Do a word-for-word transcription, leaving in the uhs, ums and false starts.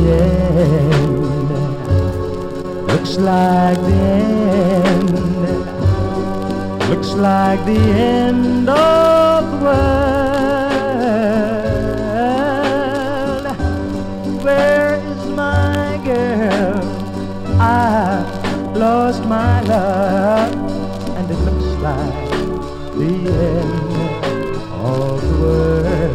end. Looks like the end. Looks like the end of the world. Where is my girl? I lost my love, and it looks like the end of the world.